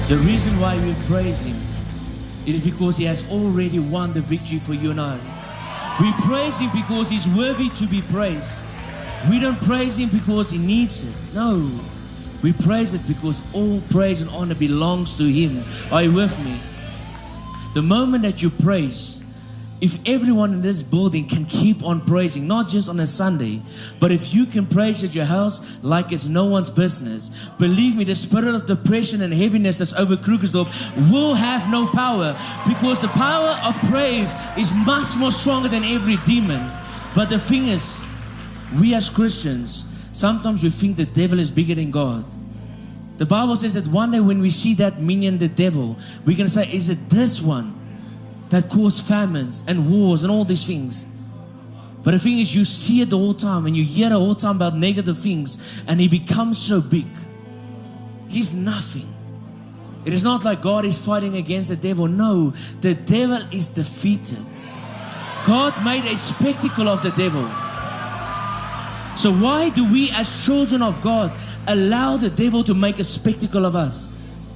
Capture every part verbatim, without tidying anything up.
The reason why we praise Him, it is because He has already won the victory for you and I. We praise Him because He's worthy to be praised. We don't praise Him because He needs it. No. We praise it because all praise and honor belongs to Him. Are you with me? The moment that you praise, if everyone in this building can keep on praising, not just on a Sunday, but if you can praise at your house like it's no one's business, believe me, the spirit of depression and heaviness that's over Krugersdorp will have no power, because the power of praise is much more stronger than every demon. But the thing is, we as Christians, sometimes we think the devil is bigger than God. The Bible says that one day when we see that minion, the devil, we're going to say, is it this one that caused famines and wars and all these things? But the thing is, you see it the whole time and you hear the whole time about negative things, and he becomes so big. He's nothing. It is not like God is fighting against the devil. No, the devil is defeated. God made a spectacle of the devil. So why do we as children of God allow the devil to make a spectacle of us?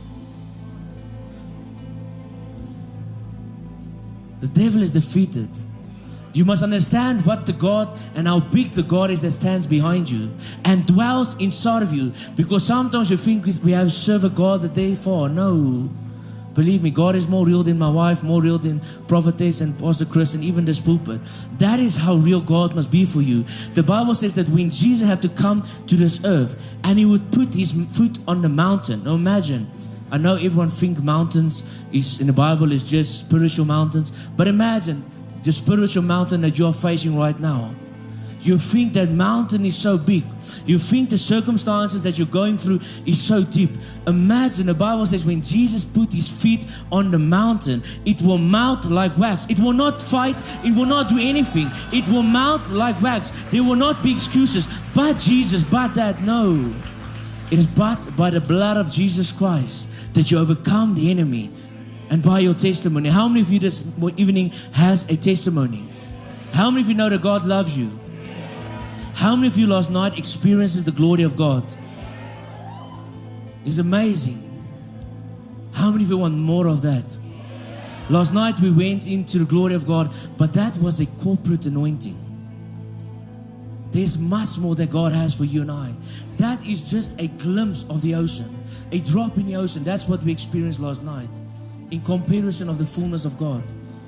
The devil is defeated. You must understand what the God and how big the God is that stands behind you and dwells inside of you. Because sometimes we think we have served a God that they for. No. Believe me, God is more real than my wife, more real than prophetess and Pastor Chris and even this pulpit. That is how real God must be for you. The Bible says that when Jesus had to come to this earth and He would put His foot on the mountain. Now imagine, I know everyone think mountains is in the Bible is just spiritual mountains, but imagine the spiritual mountain that you are facing right now. You think that mountain is so big. You think the circumstances that you're going through is so deep. Imagine, the Bible says when Jesus put His feet on the mountain, it will melt like wax. It will not fight. It will not do anything. It will melt like wax. There will not be excuses. But Jesus, but that, no. It is but by the blood of Jesus Christ that you overcome the enemy, and by your testimony. How many of you this evening has a testimony? How many of you know that God loves you? How many of you last night experiences the glory of God? It's amazing. How many of you want more of that? Last night we went into the glory of God, but that was a corporate anointing. There's much more that God has for you and I. That is just a glimpse of the ocean, a drop in the ocean. That's what we experienced last night in comparison of the fullness of God.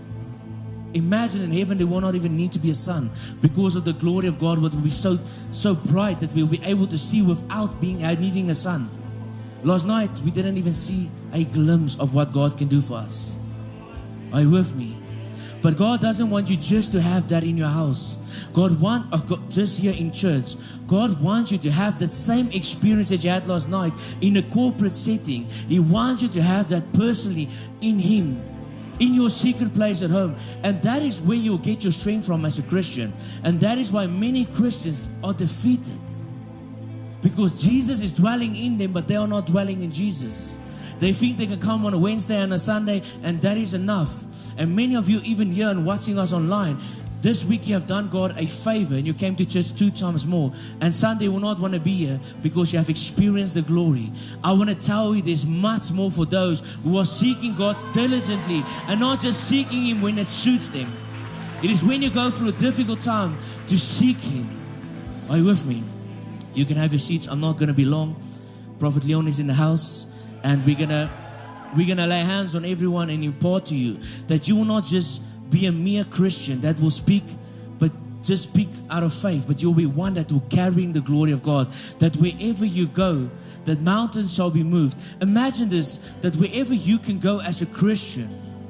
Imagine in heaven there will not even need to be a sun, because of the glory of God will be so so bright that we'll be able to see without being uh, needing a sun. Last night we didn't even see a glimpse of what God can do for us. Are you with me? But God doesn't want you just to have that in your house. God wants, uh, God, just here in church, God wants you to have that same experience that you had last night in a corporate setting. He wants you to have that personally in Him, in your secret place at home. And that is where you'll get your strength from as a Christian. And that is why many Christians are defeated, because Jesus is dwelling in them, but they are not dwelling in Jesus. They think they can come on a Wednesday and a Sunday and that is enough. And many of you even here and watching us online, this week you have done God a favor and you came to church two times more. And Sunday will not want to be here because you have experienced the glory. I want to tell you there's much more for those who are seeking God diligently and not just seeking Him when it suits them. It is when you go through a difficult time to seek Him. Are you with me? You can have your seats. I'm not going to be long. Prophet Leon is in the house, and we're going to we're going to lay hands on everyone and impart to you that you will not just be a mere Christian that will speak, but just speak out of faith, but you'll be one that will carry the glory of God, that wherever you go, that mountains shall be moved. Imagine this, that wherever you can go as a Christian,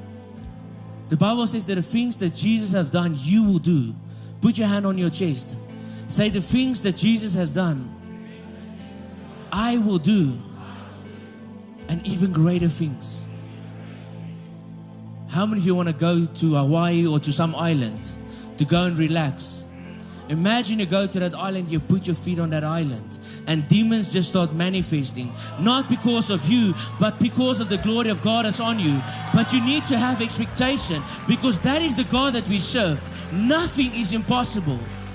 the Bible says that the things that Jesus has done, you will do. Put your hand on your chest. Say, the things that Jesus has done, I will do, and even greater things. How many of you want to go to Hawaii or to some island to go and relax? Imagine you go to that island, you put your feet on that island, and demons just start manifesting. Not because of you, but because of the glory of God that's on you. But you need to have expectation, because that is the God that we serve. Nothing is impossible.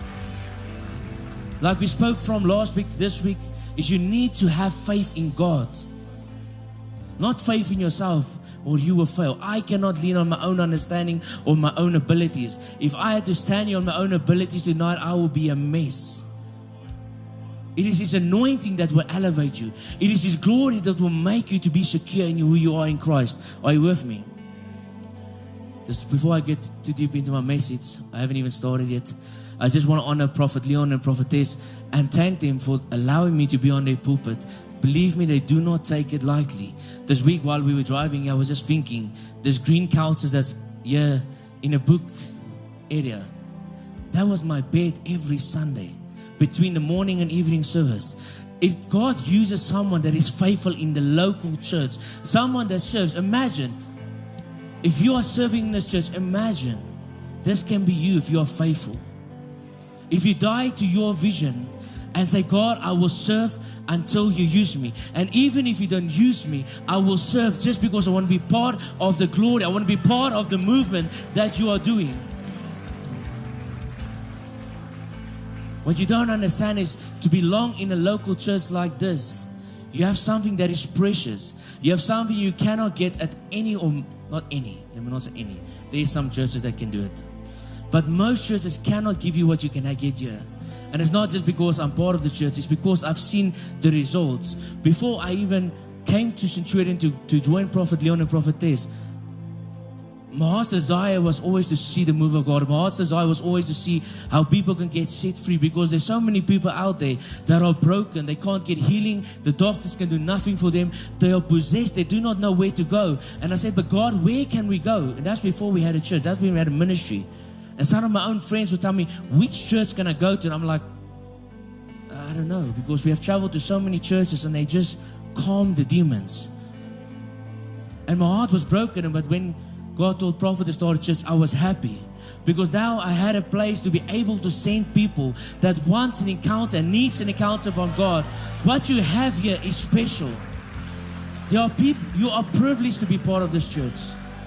Like we spoke from last week, this week, is you need to have faith in God. Not faith in yourself, or you will fail. I cannot lean on my own understanding or my own abilities. If I had to stand here on my own abilities tonight, I will be a mess. It is His anointing that will elevate you. It is His glory that will make you to be secure in who you are in Christ. Are you with me? Just before I get too deep into my message, I haven't even started yet. I just want to honor Prophet Leon and Prophetess and thank them for allowing me to be on their pulpit. Believe me, they do not take it lightly. This week while we were driving, I was just thinking, there's green couches that's here in a book area. That was my bed every Sunday between the morning and evening service. If God uses someone that is faithful in the local church, someone that serves, imagine, if you are serving in this church, imagine this can be you if you are faithful. If you die to your vision and say, God, I will serve until you use me. And even if you don't use me, I will serve just because I want to be part of the glory. I want to be part of the movement that you are doing. What you don't understand is to belong in a local church like this, you have something that is precious. You have something you cannot get at any, or not any, let me not say any. There are some churches that can do it. But most churches cannot give you what you can get here. And it's not just because I'm part of the church. It's because I've seen the results. Before I even came to Centurion to, to join Prophet Leon and Prophetess, my heart's desire was always to see the move of God. My heart's desire was always to see how people can get set free, because there's so many people out there that are broken. They can't get healing. The doctors can do nothing for them. They are possessed. They do not know where to go. And I said, but God, where can we go? And that's before we had a church. That's when we had a ministry. And some of my own friends would tell me, which church can I go to? And I'm like, I don't know, because we have traveled to so many churches and they just calm the demons. And my heart was broken. But when God told Prophet to start a church, I was happy, because now I had a place to be able to send people that wants an encounter and needs an encounter from God. What you have here is special. There are people, you are privileged to be part of this church.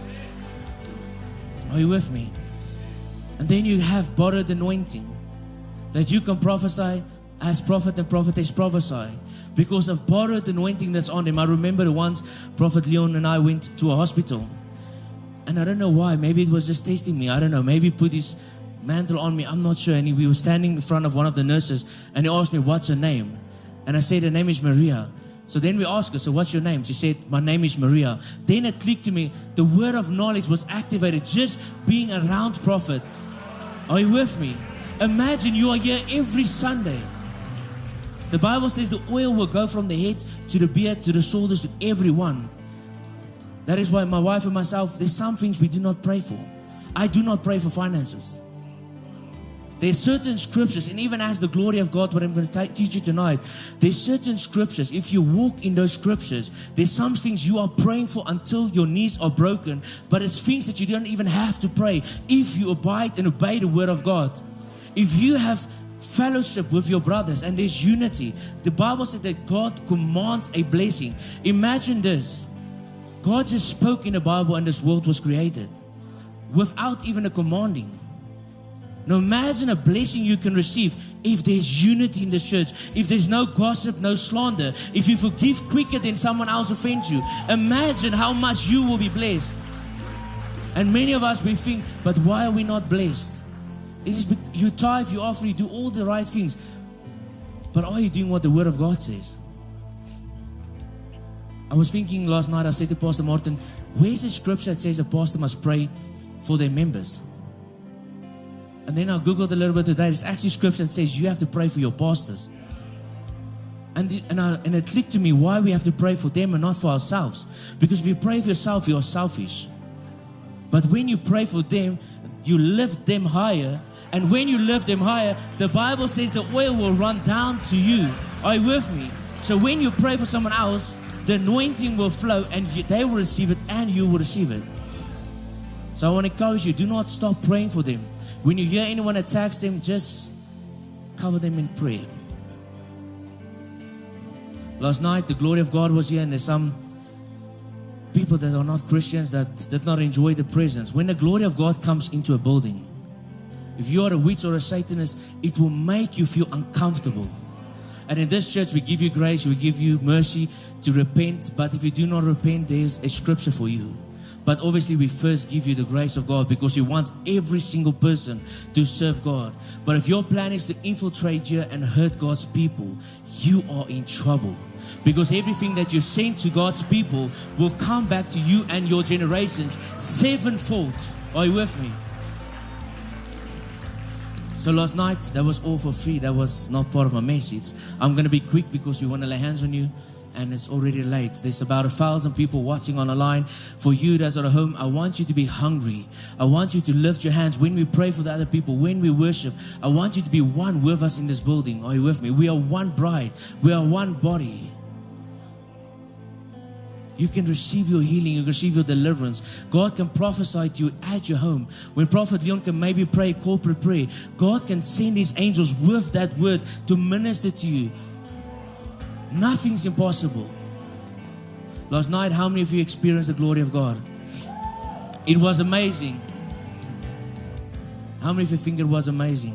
Are you with me? And then you have borrowed anointing that you can prophesy as prophet and prophetess prophesy because of borrowed anointing that's on them. I remember once Prophet Leon and I went to a hospital, and I don't know why. Maybe it was just testing me. I don't know. Maybe he put his mantle on me. I'm not sure. And he, we were standing in front of one of the nurses, and he asked me, what's her name? And I said, her name is Maria. So then we asked her, so what's your name? She said, my name is Maria. Then it clicked to me. The word of knowledge was activated just being around Prophet. Are you with me? Imagine you are here every Sunday. The Bible says the oil will go from the head to the beard to the shoulders to everyone. That is why my wife and myself, there's some things we do not pray for. I do not pray for finances. There's certain scriptures, and even as the glory of God, what I'm going to teach you tonight, there's certain scriptures. If you walk in those scriptures, there's some things you are praying for until your knees are broken, but it's things that you don't even have to pray if you abide and obey the word of God. If you have fellowship with your brothers and there's unity, the Bible said that God commands a blessing. Imagine this. God just spoke in the Bible and this world was created without even a commanding. Now imagine a blessing you can receive if there's unity in the church, if there's no gossip, no slander, if you forgive quicker than someone else offends you. Imagine how much you will be blessed. And many of us, we think, but why are we not blessed? It is because you tithe, you offer, you do all the right things. But are you doing what the Word of God says? I was thinking last night, I said to Pastor Martin, where's the scripture that says a pastor must pray for their members? And then I Googled a little bit today. There's actually scripture that says you have to pray for your pastors. And, the, and, I, and it clicked to me why we have to pray for them and not for ourselves. Because if you pray for yourself, you are selfish. But when you pray for them, you lift them higher. And when you lift them higher, the Bible says the oil will run down to you. Are you with me? So when you pray for someone else, the anointing will flow and you, they will receive it and you will receive it. So I want to encourage you, do not stop praying for them. When you hear anyone attacks them, just cover them in prayer. Last night, the glory of God was here, and there's some people that are not Christians that did not enjoy the presence. When the glory of God comes into a building, if you are a witch or a Satanist, it will make you feel uncomfortable. And in this church, we give you grace, we give you mercy to repent. But if you do not repent, there's a scripture for you. But obviously, we first give you the grace of God because we want every single person to serve God. But if your plan is to infiltrate here and hurt God's people, you are in trouble. Because everything that you send to God's people will come back to you and your generations sevenfold. Are you with me? So last night, that was all for free. That was not part of my message. I'm going to be quick because we want to lay hands on you. And it's already late. There's about a thousand people watching on the line. For you that's at home, I want you to be hungry. I want you to lift your hands when we pray for the other people, when we worship. I want you to be one with us in this building. Are you with me? We are one bride. We are one body. You can receive your healing. You can receive your deliverance. God can prophesy to you at your home. When Prophet Leon can maybe pray corporate prayer, God can send His angels with that word to minister to you. Nothing's impossible. Last night, how many of you experienced the glory of God? It was amazing. How many of you think it was amazing?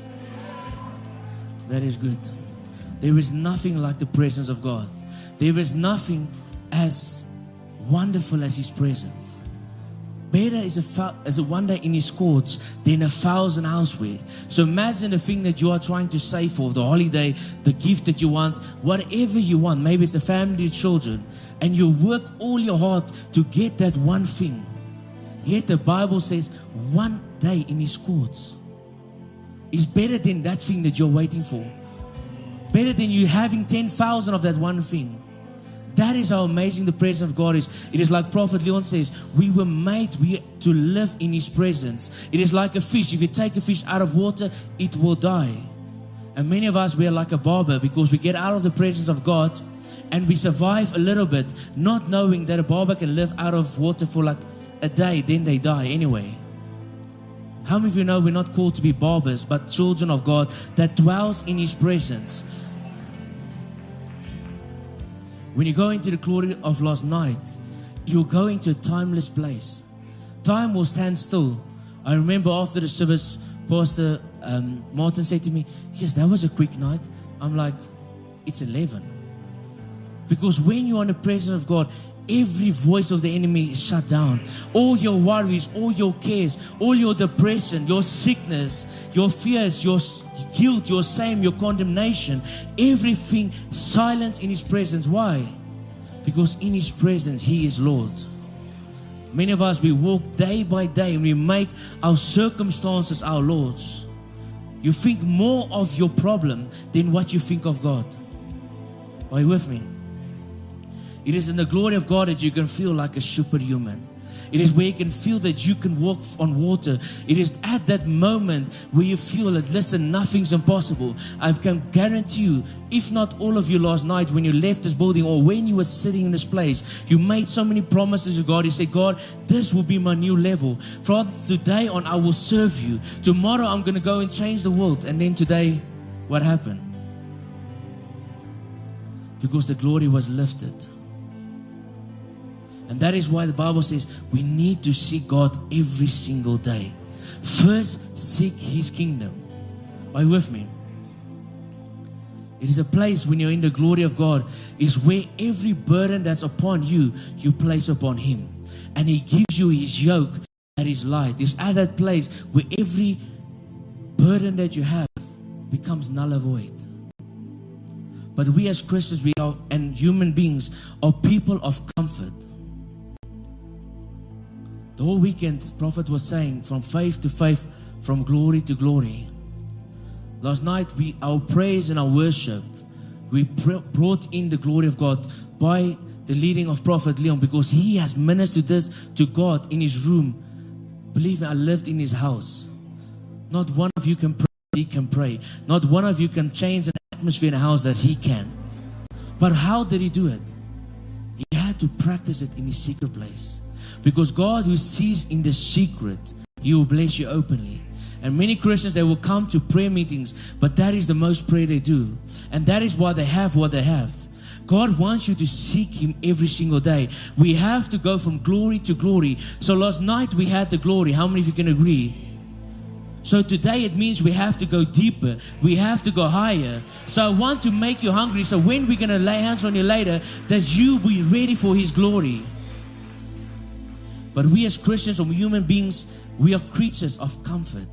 That is good. There is nothing like the presence of God. There is nothing as wonderful as His presence. Better is a, is a wonder in His courts than a thousand elsewhere. So imagine the thing that you are trying to save for, the holiday, the gift that you want, whatever you want. Maybe it's the family, the children. And you work all your heart to get that one thing. Yet the Bible says one day in His courts is better than that thing that you're waiting for. Better than you having ten thousand of that one thing. That is how amazing the presence of God is. It is like Prophet Leon says, we were made we, to live in His presence. It is like a fish. If you take a fish out of water, it will die. And many of us, we are like a barber because we get out of the presence of God and we survive a little bit, not knowing that a barber can live out of water for like a day, then they die anyway. How many of you know we're not called to be barbers, but children of God that dwells in His presence? When you go into the glory of last night, you're going to a timeless place. Time will stand still. I remember after the service, Pastor um, Martin said to me, yes, that was a quick night. I'm like, it's eleven. Because when you're in the presence of God, every voice of the enemy is shut down. All your worries, all your cares, all your depression, your sickness, your fears, your guilt, your shame, your condemnation, everything silenced in His presence. Why? Because in His presence, He is Lord. Many of us, we walk day by day and we make our circumstances our Lords. You think more of your problem than what you think of God. Are you with me? It is in the glory of God that you can feel like a superhuman. It is where you can feel that you can walk on water. It is at that moment where you feel that, listen, nothing's impossible. I can guarantee you, if not all of you last night when you left this building or when you were sitting in this place, you made so many promises to God. You said, God, this will be my new level. From today on, I will serve you. Tomorrow, I'm going to go and change the world. And then today, what happened? Because the glory was lifted. And that is why the Bible says we need to seek God every single day. First, seek His kingdom. Are you with me? It is a place when you're in the glory of God, is where every burden that's upon you, you place upon Him. And He gives you His yoke that is light. It's at that place where every burden that you have becomes null and void. But we as Christians, we are, and human beings, are people of comfort. The whole weekend, the prophet was saying, from faith to faith, from glory to glory. Last night, we our praise and our worship, we pr- brought in the glory of God by the leading of Prophet Leon, because he has ministered this to God in his room. Believe me, I lived in his house. Not one of you can pray, he can pray. Not one of you can change an atmosphere in a house that he can. But how did he do it? He had to practice it in his secret place. Because God who sees in the secret, He will bless you openly. And many Christians, they will come to prayer meetings, but that is the most prayer they do. And that is why they have what they have. God wants you to seek Him every single day. We have to go from glory to glory. So last night we had the glory. How many of you can agree? So today it means we have to go deeper. We have to go higher. So I want to make you hungry. So when we're going to lay hands on you later, that you be ready for His glory. But we as Christians or human beings, we are creatures of comfort.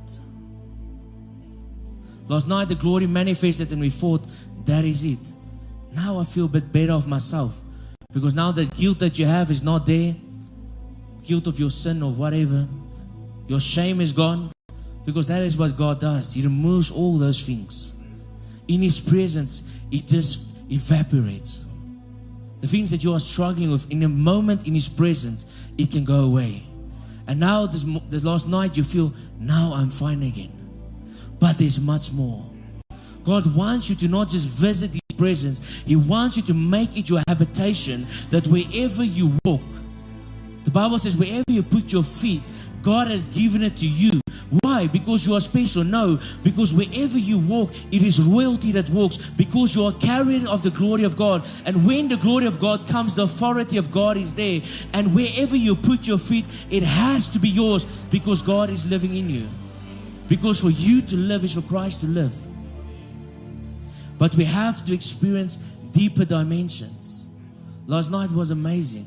Last night the glory manifested and we thought, that is it. Now I feel a bit better of myself. Because now the guilt that you have is not there. Guilt of your sin or whatever. Your shame is gone. Because that is what God does. He removes all those things. In His presence, it just evaporates. The things that you are struggling with, in a moment in His presence, it can go away. And now this, this last night you feel, now I'm fine again. But there's much more. God wants you to not just visit His presence. He wants you to make it your habitation, that wherever you walk, the Bible says wherever you put your feet, God has given it to you. Why? Because you are special? No. Because wherever you walk, it is royalty that walks. Because you are carrier of the glory of God. And when the glory of God comes, the authority of God is there. And wherever you put your feet, it has to be yours. Because God is living in you. Because for you to live is for Christ to live. But we have to experience deeper dimensions. Last night was amazing.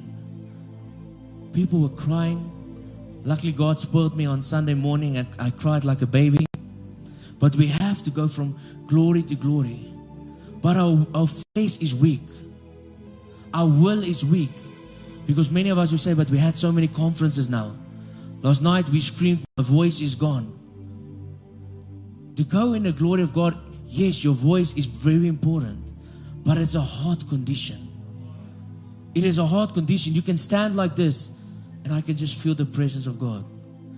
People were crying. Luckily, God spoiled me on Sunday morning and I cried like a baby. But we have to go from glory to glory. But our, our face is weak. Our will is weak. Because many of us will say, but we had so many conferences now. Last night we screamed, my voice is gone. To go in the glory of God, yes, your voice is very important. But it's a heart condition. It is a heart condition. You can stand like this and I can just feel the presence of God.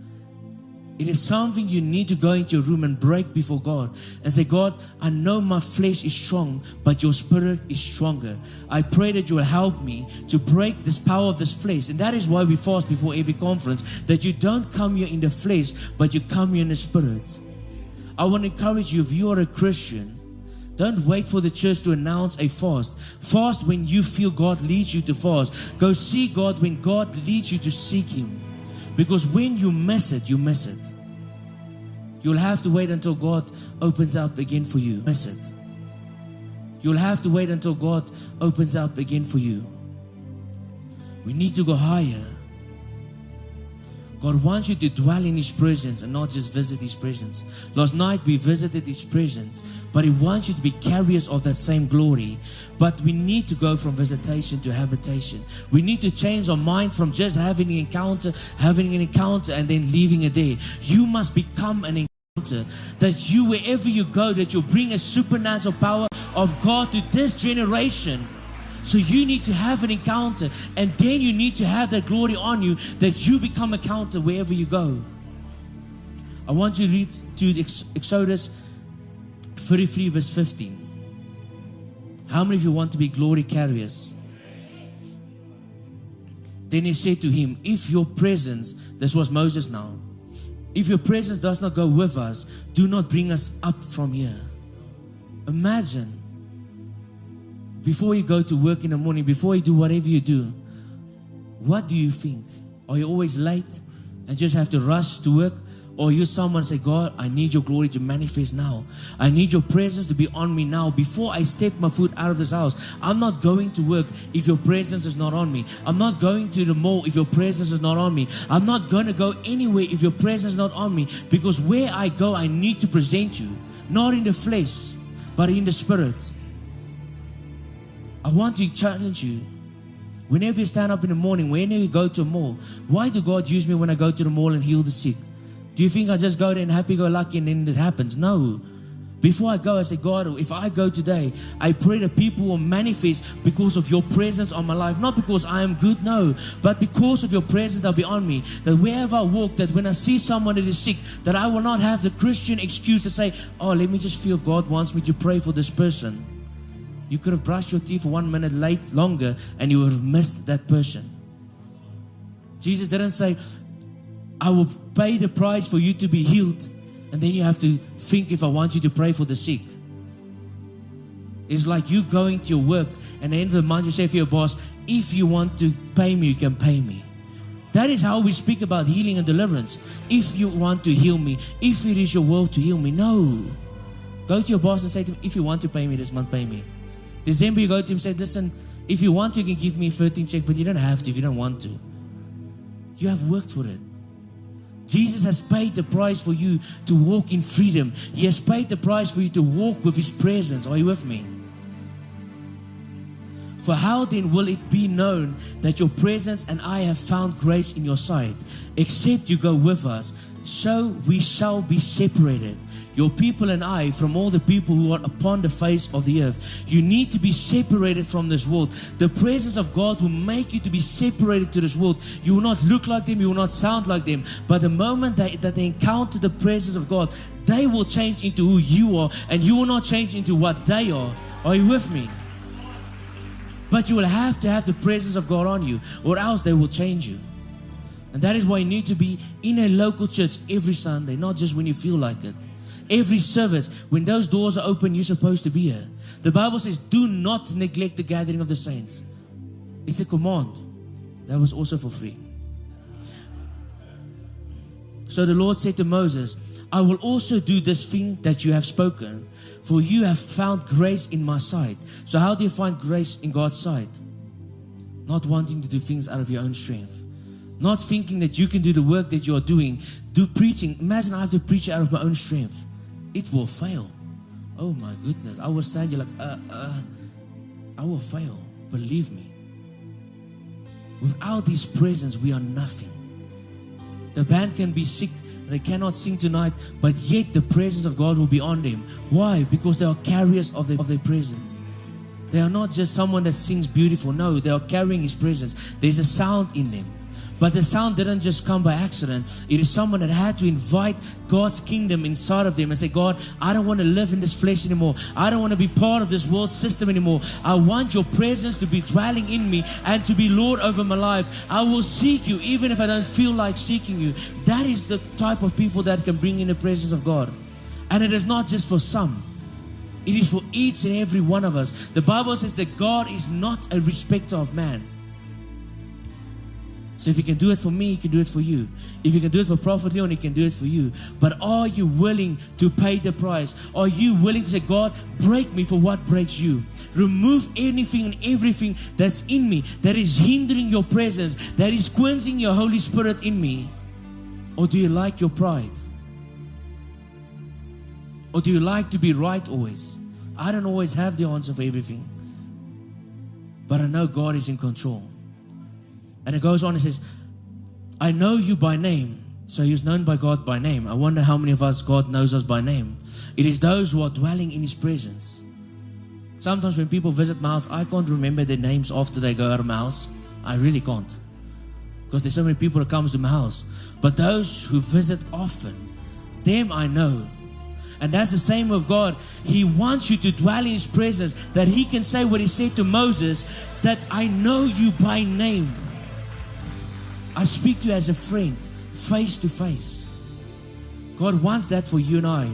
It is something you need to go into your room and break before God and say, God, I know my flesh is strong, but your spirit is stronger. I pray that you will help me to break this power of this flesh. And that is why we fast before every conference, that you don't come here in the flesh, but you come here in the spirit. I want to encourage you, if you are a Christian, don't wait for the church to announce a fast. Fast when you feel God leads you to fast. Go see God when God leads you to seek Him. Because when you miss it, you miss it. You'll have to wait until God opens up again for you. Miss it. You'll have to wait until God opens up again for you. We need to go higher. God wants you to dwell in His presence and not just visit His presence. Last night we visited His presence, but He wants you to be carriers of that same glory. But we need to go from visitation to habitation. We need to change our mind from just having an encounter, having an encounter and then leaving it there. You must become an encounter. That you, wherever you go, that you'll bring a supernatural power of God to this generation. So you need to have an encounter, and then you need to have that glory on you, that you become a counter wherever you go. I want you to read to Exodus thirty-three verse fifteen. How many of you want to be glory carriers? Then he said to him, if your presence, this was Moses now, if your presence does not go with us, do not bring us up from here. Imagine. Before you go to work in the morning, before you do whatever you do, what do you think? Are you always late and just have to rush to work? Or you someone say, God, I need your glory to manifest now. I need your presence to be on me now. Before I step my foot out of this house, I'm not going to work if your presence is not on me. I'm not going to the mall if your presence is not on me. I'm not going to go anywhere if your presence is not on me. Because where I go, I need to present you. Not in the flesh, but in the spirit. I want to challenge you. Whenever you stand up in the morning, whenever you go to a mall, why do God use me when I go to the mall and heal the sick? Do you think I just go there and happy-go-lucky and then it happens? No. Before I go, I say, God, if I go today, I pray that people will manifest because of your presence on my life. Not because I am good, no. But because of your presence that will be on me. That wherever I walk, that when I see someone that is sick, that I will not have the Christian excuse to say, oh, let me just feel if God wants me to pray for this person. You could have brushed your teeth for one minute late longer and you would have missed that person. Jesus didn't say, I will pay the price for you to be healed. And then you have to think if I want you to pray for the sick. It's like you going to your work and at the end of the month you say for your boss, if you want to pay me, you can pay me. That is how we speak about healing and deliverance. If you want to heal me, if it is your will to heal me, no. Go to your boss and say to him, if you want to pay me this month, pay me. December, you go to him and say, listen, if you want to, you can give me a thirteen check, but you don't have to if you don't want to. You have worked for it. Jesus has paid the price for you to walk in freedom. He has paid the price for you to walk with His presence. Are you with me? For how then will it be known that your presence and I have found grace in your sight, except you go with us? So we shall be separated, your people and I, from all the people who are upon the face of the earth. You need to be separated from this world. The presence of God will make you to be separated to this world. You will not look like them, you will not sound like them. But the moment that, that they encounter the presence of God, they will change into who you are, and you will not change into what they are. Are you with me? But you will have to have the presence of God on you, or else they will change you. And that is why you need to be in a local church every Sunday, not just when you feel like it. Every service, when those doors are open, you're supposed to be here. The Bible says, do not neglect the gathering of the saints. It's a command. That was also for free. So the Lord said to Moses, I will also do this thing that you have spoken, for you have found grace in my sight. So how do you find grace in God's sight? Not wanting to do things out of your own strength. Not thinking that you can do the work that you are doing. Do preaching. Imagine I have to preach out of my own strength. It will fail. Oh my goodness. I will stand here like, uh, uh, I will fail. Believe me. Without His presence, we are nothing. The band can be sick. They cannot sing tonight, but yet the presence of God will be on them. Why? Because they are carriers of, the, of their presence. They are not just someone that sings beautiful. No, they are carrying His presence. There's a sound in them. But the sound didn't just come by accident. It is someone that had to invite God's kingdom inside of them and say, God, I don't want to live in this flesh anymore. I don't want to be part of this world system anymore. I want your presence to be dwelling in me and to be Lord over my life. I will seek you even if I don't feel like seeking you. That is the type of people that can bring in the presence of God. And it is not just for some. It is for each and every one of us. The Bible says that God is not a respecter of man. So if He can do it for me, He can do it for you. If He can do it for Prophet Leon, He can do it for you. But are you willing to pay the price? Are you willing to say, God, break me for what breaks you? Remove anything and everything that's in me that is hindering your presence, that is quenching your Holy Spirit in me. Or do you like your pride? Or do you like to be right always? I don't always have the answer for everything. But I know God is in control. And it goes on and says, I know you by name. So He is known by God by name. I wonder how many of us God knows us by name. It is those who are dwelling in His presence. Sometimes when people visit my house, I can't remember their names after they go out of my house. I really can't. Because there's so many people that comes to my house. But those who visit often, them I know. And that's the same with God. He wants you to dwell in His presence, that He can say what He said to Moses, that I know you by name. I speak to you as a friend, face to face. God wants that for you and I.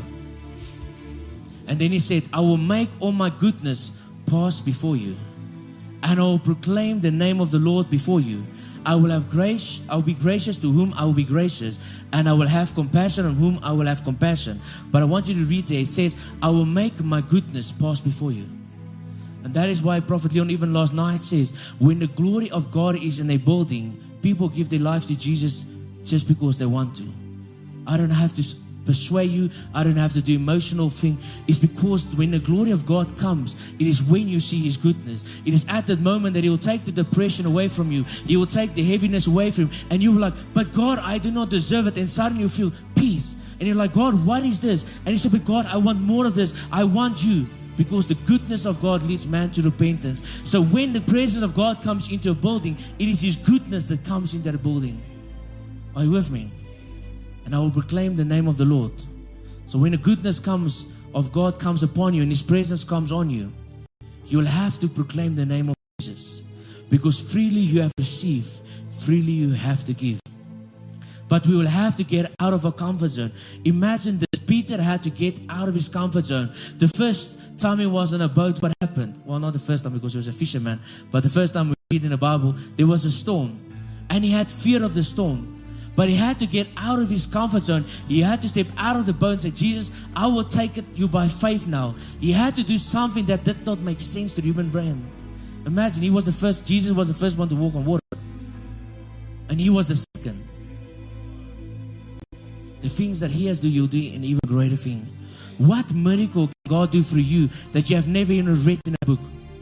And then He said, I will make all my goodness pass before you, and I will proclaim the name of the Lord before you. I will have grace, I will be gracious to whom I will be gracious, and I will have compassion on whom I will have compassion. But I want you to read there, it says, I will make my goodness pass before you. And that is why Prophet Leon even last night says, when the glory of God is in a building, people give their life to Jesus just because they want to. I don't have to persuade you. I don't have to do emotional thing. It's because when the glory of God comes, it is when you see His goodness. It is at that moment that He will take the depression away from you. He will take the heaviness away from you. And you're like, but God, I do not deserve it. And suddenly you feel peace. And you're like, God, what is this? And He said, but God, I want more of this. I want you. Because the goodness of God leads man to repentance. So when the presence of God comes into a building, it is His goodness that comes into that building. Are you with me? And I will proclaim the name of the Lord. So when the goodness comes of God comes upon you and His presence comes on you, you will have to proclaim the name of Jesus. Because freely you have received, freely you have to give. But we will have to get out of our comfort zone. Imagine this. Peter had to get out of his comfort zone. The first time he was on a boat, what happened? Well, not the first time because he was a fisherman. But the first time we read in the Bible, there was a storm. And he had fear of the storm. But he had to get out of his comfort zone. He had to step out of the boat and say, Jesus, I will take it you by faith now. He had to do something that did not make sense to the human brain. Imagine, he was the first, Jesus was the first one to walk on water. And he was the second. The things that he has to do, you'll do an even greater thing. What miracle can God do for you that you have never even read in a book?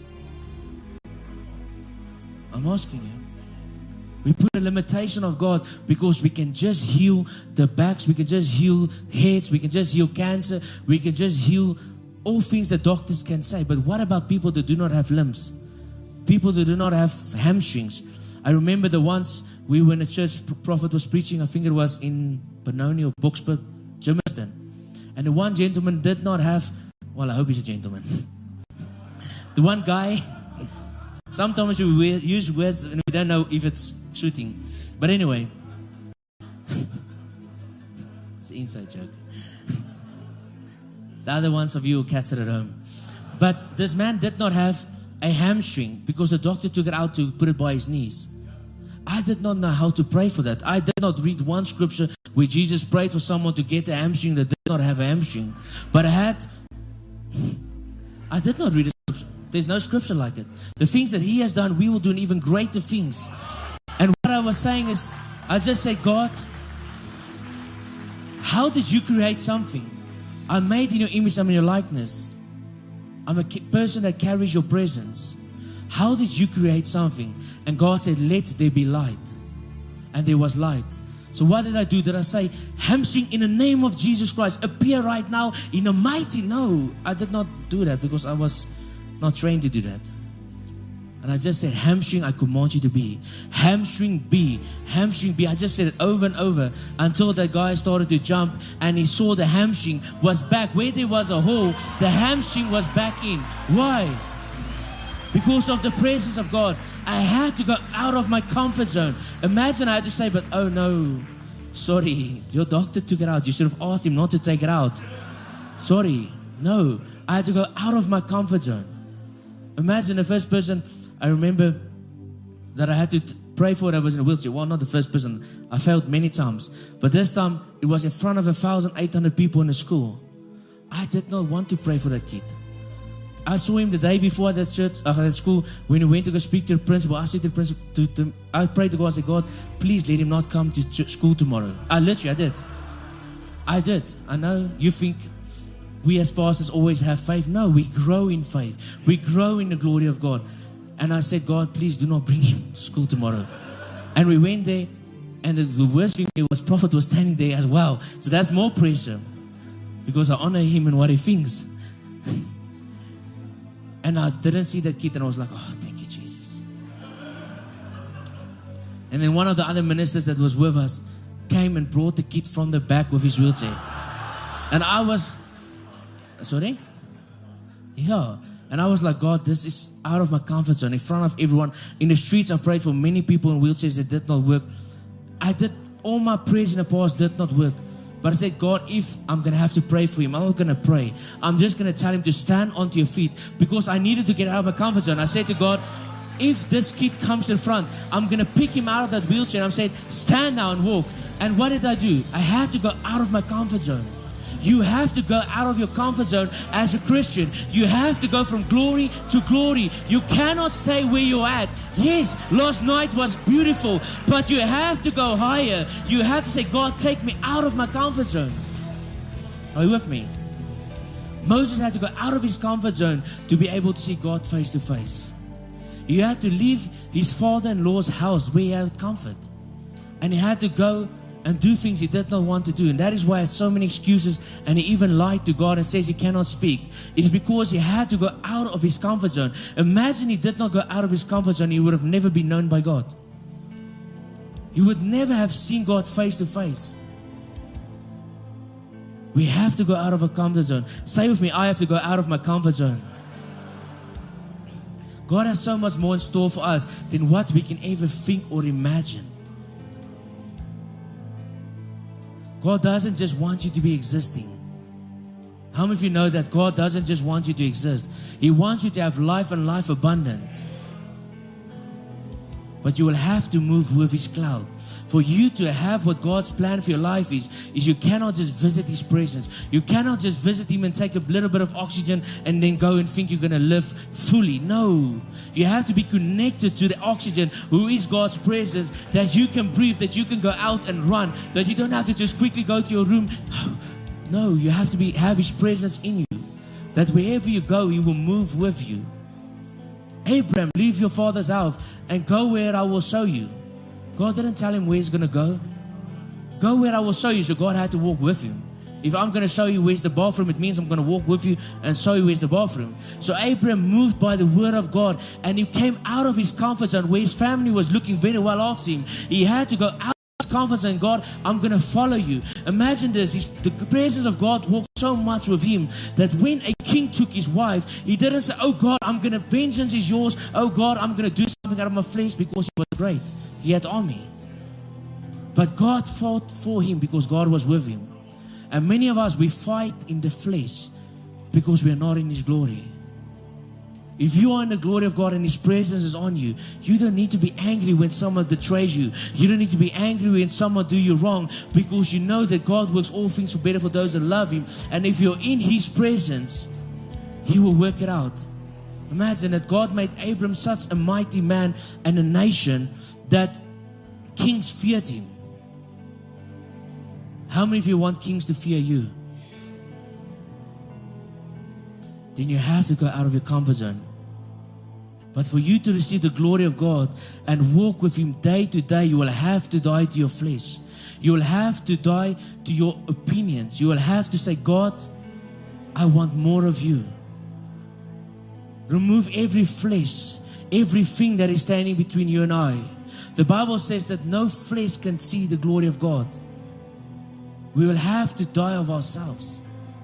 I'm asking you. We put a limitation of God because we can just heal the backs, we can just heal heads, we can just heal cancer, we can just heal all things that doctors can say. But what about people that do not have limbs? People that do not have hamstrings? I remember the once we were in a church, prophet was preaching, I think it was in Benoni or Boksburg, Germiston. And the one gentleman did not have, well, I hope he's a gentleman. The one guy, sometimes we use words and we don't know if it's shooting. But anyway, it's an inside joke. The other ones of you will catch it at home. But this man did not have a hamstring because the doctor took it out to put it by his knees. I did not know how to pray for that. I did not read one scripture where Jesus prayed for someone to get a hamstring that did not have a hamstring. But I had, I did not read a scripture. There's no scripture like it. The things that he has done, we will do even greater things. And what I was saying is, I just said, God, how did you create something? I'm made in your image, I'm in your likeness. I'm a person that carries your presence. How did you create something? And God said, let there be light. And there was light. So what did I do? Did I say, hamstring in the name of Jesus Christ, appear right now in a mighty? No, I did not do that because I was not trained to do that. And I just said, hamstring, I command you to be. Hamstring be. Hamstring be. I just said it over and over until that guy started to jump and he saw the hamstring was back. Where there was a hole, the hamstring was back in. Why? Because of the presence of God. I had to go out of my comfort zone. Imagine I had to say, but oh no, sorry, your doctor took it out. You should have asked him not to take it out. Sorry. No, I had to go out of my comfort zone. Imagine the first person I remember that I had to t- pray for that was in a wheelchair. Well, not the first person. I failed many times. But this time, it was in front of one thousand eight hundred people in the school. I did not want to pray for that kid. I saw him the day before that church, uh, that school, when he went to go speak to the principal. I said to the principal, to, to, I prayed to God, I said, God, please let him not come to ch- school tomorrow. I literally, I did. I did. I know you think we as pastors always have faith. No, we grow in faith. We grow in the glory of God. And I said, God, please do not bring him to school tomorrow. And we went there, and the, the worst thing was prophet was standing there as well. So that's more pressure because I honor him and what he thinks. And I didn't see that kid, and I was like, oh, thank you, Jesus. And then one of the other ministers that was with us came and brought the kid from the back with his wheelchair. And I was, sorry? Yeah. And I was like, God, this is out of my comfort zone. In front of everyone. In the streets, I prayed for many people in wheelchairs that did not work. I did, all my prayers in the past did not work. But I said, God, if I'm going to have to pray for him, I'm not going to pray. I'm just going to tell him to stand onto your feet because I needed to get out of my comfort zone. I said to God, if this kid comes in front, I'm going to pick him out of that wheelchair. And I'm saying, stand now and walk. And what did I do? I had to go out of my comfort zone. You have to go out of your comfort zone as a Christian. You have to go from glory to glory. You cannot stay where you're at. Yes, last night was beautiful, but you have to go higher. You have to say, God, take me out of my comfort zone. Are you with me? Moses had to go out of his comfort zone to be able to see God face to face. He had to leave his father-in-law's house where he had comfort. And he had to go and do things he did not want to do. And that is why he had so many excuses, and he even lied to God and says he cannot speak. It is because he had to go out of his comfort zone. Imagine he did not go out of his comfort zone, he would have never been known by God. He would never have seen God face to face. We have to go out of our comfort zone. Say with me, I have to go out of my comfort zone. God has so much more in store for us than what we can ever think or imagine. God doesn't just want you to be existing. How many of you know that God doesn't just want you to exist? He wants you to have life and life abundant. but you will have to move with His cloud. For you to have what God's plan for your life is, is you cannot just visit His presence. You cannot just visit Him and take a little bit of oxygen and then go and think you're going to live fully. No. You have to be connected to the oxygen, who is God's presence, that you can breathe, that you can go out and run, that you don't have to just quickly go to your room. No, you have to be have His presence in you, that wherever you go, He will move with you. Abraham, leave your father's house and go where I will show you. God didn't tell him where he's going to go. Go where I will show you. So God had to walk with him. If I'm going to show you where's the bathroom, it means I'm going to walk with you and show you where's the bathroom. So Abraham moved by the word of God, and he came out of his comfort zone where his family was looking very well after him. He had to go out of his comfort zone. God, I'm going to follow you. Imagine this. His, the presence of God walked so much with him that when a king took his wife, he didn't say, oh God, I'm going to, vengeance is yours. Oh God, I'm going to do something out of my flesh, because he was great. He had army. But God fought for him because God was with him. And many of us, we fight in the flesh because we are not in His glory. If you are in the glory of God and His presence is on you, you don't need to be angry when someone betrays you. You don't need to be angry when someone do you wrong, because you know that God works all things for better for those that love Him. And if you're in His presence, He will work it out. Imagine that God made Abram such a mighty man and a nation that kings feared him. How many of you want kings to fear you? Then you have to go out of your comfort zone. But for you to receive the glory of God and walk with Him day to day, you will have to die to your flesh. You will have to die to your opinions. You will have to say, God, I want more of you. Remove every flesh, everything that is standing between you and I. The Bible says that no flesh can see the glory of God. We will have to die of ourselves.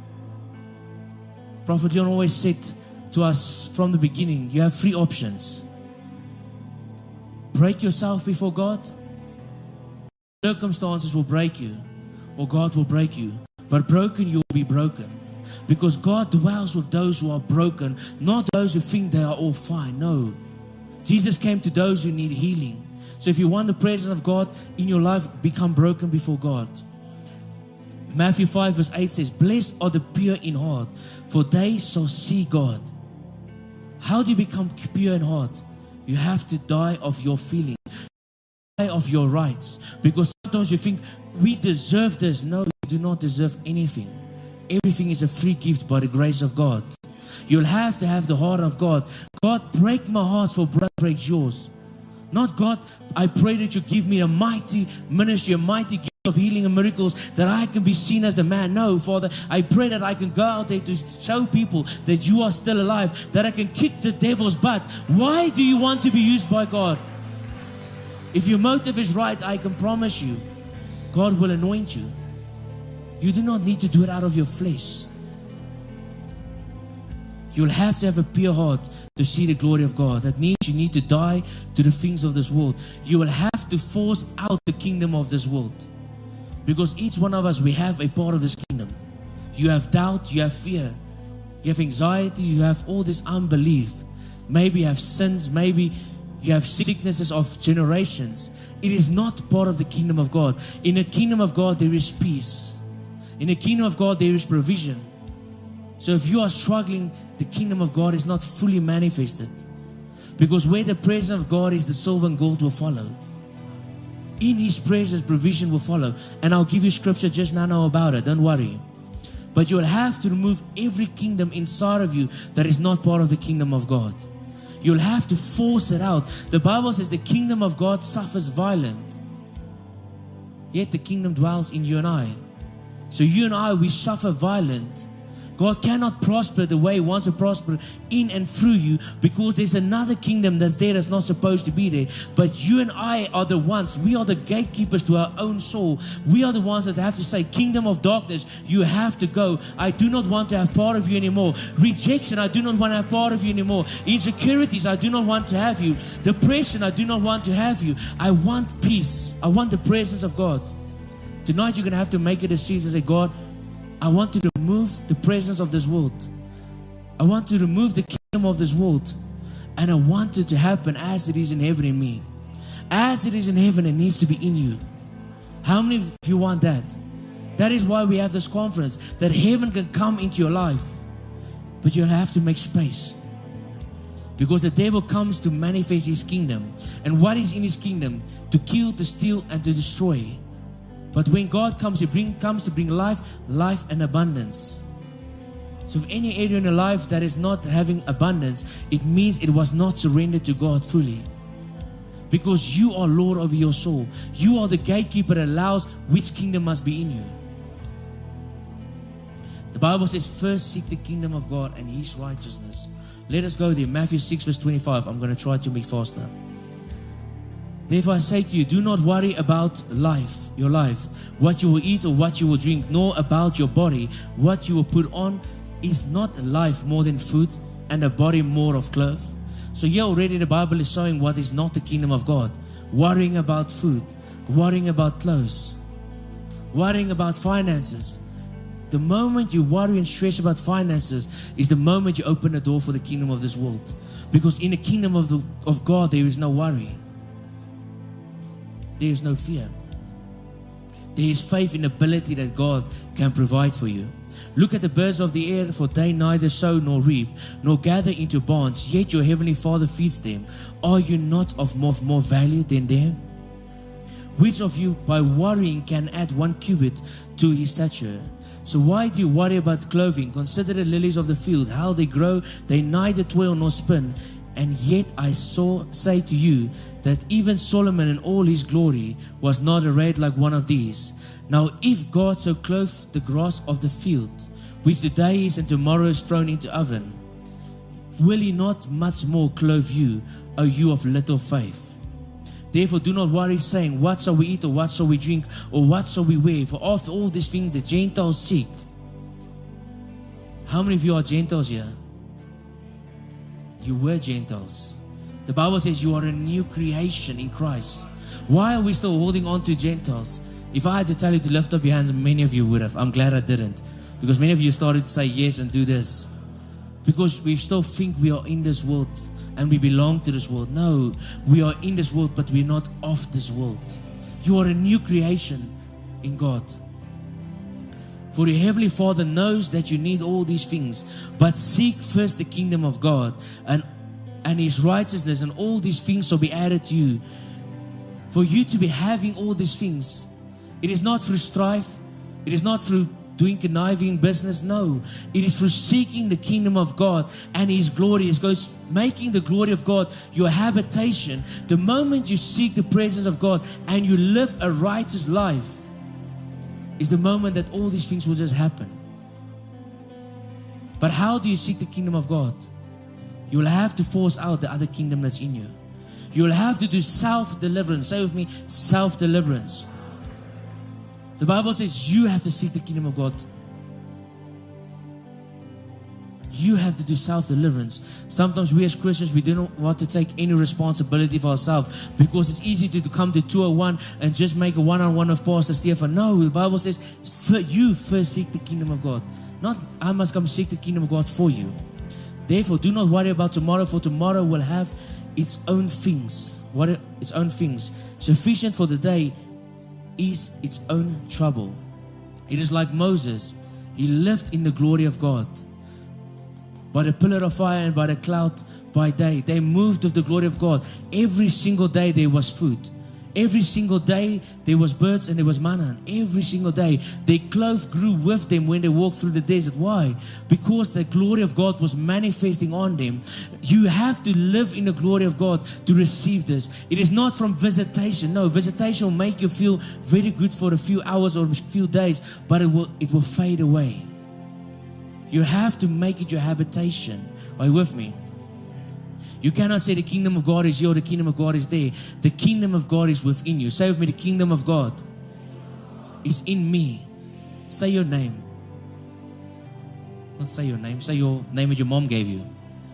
Prophet Leon always said to us from the beginning, you have three options. Break yourself before God. Circumstances will break you, or God will break you. But broken, you will be broken. Because God dwells with those who are broken, not those who think they are all fine. No. Jesus came to those who need healing. So if you want the presence of God in your life, become broken before God. Matthew five verse eight says, blessed are the pure in heart, for they shall see God. How do you become pure in heart? You have to die of your feelings, die of your rights. Because sometimes you think, we deserve this. No, you do not deserve anything. Everything is a free gift by the grace of God. You'll have to have the heart of God. God, break my heart, for break breaks yours. Not God, I pray that you give me a mighty ministry, a mighty gift of healing and miracles, that I can be seen as the man. No, Father, I pray that I can go out there to show people that you are still alive, that I can kick the devil's butt. Why do you want to be used by God? If your motive is right, I can promise you, God will anoint you. You do not need to do it out of your flesh. You'll have to have a pure heart to see the glory of God. That means you need to die to the things of this world. You will have to force out the kingdom of this world. Because each one of us, we have a part of this kingdom. You have doubt, you have fear, you have anxiety, you have all this unbelief. Maybe you have sins, maybe you have sicknesses of generations. It is not part of the kingdom of God. In the kingdom of God, there is peace. In the kingdom of God, there is provision. So if you are struggling, the kingdom of God is not fully manifested. Because where the presence of God is, the silver and gold will follow. In His presence, provision will follow. And I'll give you scripture just now know about it. Don't worry. But you will have to remove every kingdom inside of you that is not part of the kingdom of God. You'll have to force it out. The Bible says the kingdom of God suffers violent. Yet the kingdom dwells in you and I. So you and I, we suffer violent. God cannot prosper the way He wants to prosper in and through you, because there's another kingdom that's there that's not supposed to be there. But you and I are the ones, we are the gatekeepers to our own soul. We are the ones that have to say, kingdom of darkness, you have to go. I do not want to have part of you anymore. Rejection, I do not want to have part of you anymore. Insecurities, I do not want to have you. Depression, I do not want to have you. I want peace. I want the presence of God. Tonight you're going to have to make a decision and say, God, I want to remove the presence of this world. I want to remove the kingdom of this world. And I want it to happen as it is in heaven in me. As it is in heaven, it needs to be in you. How many of you want that? That is why we have this conference, that heaven can come into your life. But you'll have to make space. Because the devil comes to manifest his kingdom. And what is in his kingdom? To kill, to steal, and to destroy. But when God comes, He bring, comes to bring life, life and abundance. So if any area in your life that is not having abundance, it means it was not surrendered to God fully. Because you are Lord over your soul. You are the gatekeeper that allows which kingdom must be in you. The Bible says, first seek the kingdom of God and His righteousness. Let us go there. Matthew six verse twenty-five. I'm going to try to be faster. Therefore I say to you, do not worry about life, your life, what you will eat or what you will drink, nor about your body, what you will put on. Is not life more than food, and a body more of clothes? So here already the Bible is showing what is not the kingdom of God. Worrying about food, worrying about clothes, worrying about finances. The moment you worry and stress about finances is the moment you open the door for the kingdom of this world. Because in the kingdom of, the, of God, there is no worry. There is no fear. There is faith in the ability that God can provide for you. Look at the birds of the air, for they neither sow nor reap, nor gather into barns, yet your heavenly Father feeds them. Are you not of more, more value than them? Which of you by worrying can add one cubit to his stature? So why do you worry about clothing? Consider the lilies of the field, how they grow, they neither toil nor spin. And yet I saw, say to you that even Solomon in all his glory was not arrayed like one of these. Now if God so clothed the grass of the field, which today is and tomorrow is thrown into oven, will He not much more clothe you, O you of little faith? Therefore do not worry, saying, what shall we eat, or what shall we drink, or what shall we wear? For after all these things the Gentiles seek. How many of you are Gentiles here? You were Gentiles. The Bible says you are a new creation in Christ. Why are we still holding on to Gentiles? If I had to tell you to lift up your hands, many of you would have. I'm glad I didn't. Because many of you started to say yes and do this. Because we still think we are in this world and we belong to this world. No, we are in this world, but we're not of this world. You are a new creation in God. For your Heavenly Father knows that you need all these things. But seek first the kingdom of God and, and His righteousness, and all these things shall be added to you. For you to be having all these things, it is not through strife. It is not through doing conniving business. No, it is through seeking the kingdom of God and His glory. It goes making the glory of God your habitation. The moment you seek the presence of God and you live a righteous life, is the moment that all these things will just happen. But how do you seek the kingdom of God? You will have to force out the other kingdom that's in you. You will have to do self-deliverance. Say with me, self-deliverance. The Bible says you have to seek the kingdom of God. You have to do self-deliverance. Sometimes we as Christians, we don't want to take any responsibility for ourselves because it's easy to come to two oh one and just make a one-on-one with Pastor Stefan. No, the Bible says you first seek the kingdom of God. Not I must come seek the kingdom of God for you. Therefore, do not worry about tomorrow, for tomorrow will have its own things. What are its own things? Sufficient for the day is its own trouble. It is like Moses. He lived in the glory of God. By the pillar of fire and by the cloud by day. They moved with the glory of God. Every single day there was food. Every single day there was birds and there was manna. And every single day their clothes grew with them when they walked through the desert. Why? Because the glory of God was manifesting on them. You have to live in the glory of God to receive this. It is not from visitation. No, visitation will make you feel very good for a few hours or a few days, but it will, it will fade away. You have to make it your habitation. Are you with me? You cannot say the kingdom of God is here or the kingdom of God is there. The kingdom of God is within you. Say with me, the kingdom of God is in me. Say your name. Not say your name. Say your name that your mom gave you.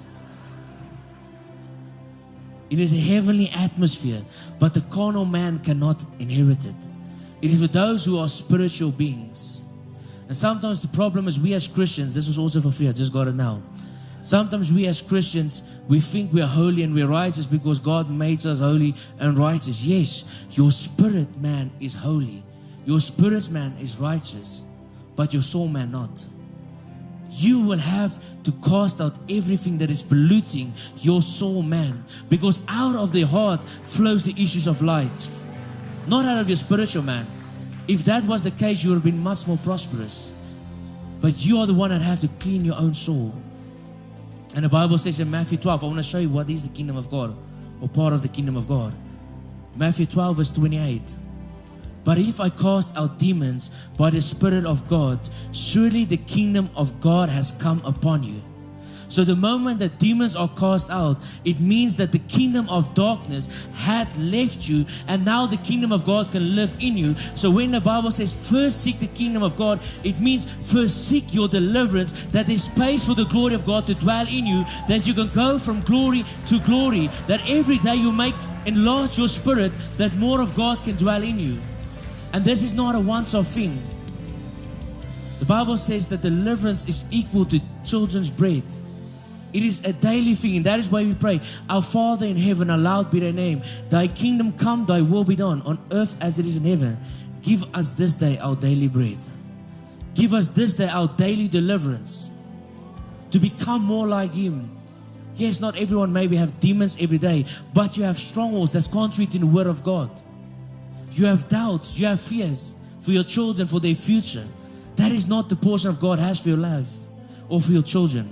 It is a heavenly atmosphere, but the carnal man cannot inherit it. It is for those who are spiritual beings. And sometimes the problem is we as Christians, this was also for free, I just got it now. Sometimes we as Christians, we think we are holy and we're righteous because God made us holy and righteous. Yes, your spirit man is holy. Your spirit man is righteous, but your soul man not. You will have to cast out everything that is polluting your soul man, because out of the heart flows the issues of light, not out of your spiritual man. If that was the case, you would have been much more prosperous. But you are the one that have to clean your own soul. And the Bible says in Matthew twelve, I want to show you what is the kingdom of God, or part of the kingdom of God. Matthew twelve verse twenty-eight. But if I cast out demons by the Spirit of God, surely the kingdom of God has come upon you. So the moment that demons are cast out, it means that the kingdom of darkness had left you, and now the kingdom of God can live in you. So when the Bible says first seek the kingdom of God, it means first seek your deliverance, that there's space for the glory of God to dwell in you, that you can go from glory to glory, that every day you make enlarge your spirit, that more of God can dwell in you. And this is not a once-off thing. The Bible says that deliverance is equal to children's bread. It is a daily thing, and that is why we pray, Our Father in heaven, hallowed be thy name. Thy kingdom come, thy will be done, on earth as it is in heaven. Give us this day our daily bread. Give us this day our daily deliverance, to become more like Him. Yes, not everyone maybe have demons every day, but you have strongholds that's contrary to the word of God. You have doubts, you have fears for your children, for their future. That is not the portion of God has for your life or for your children.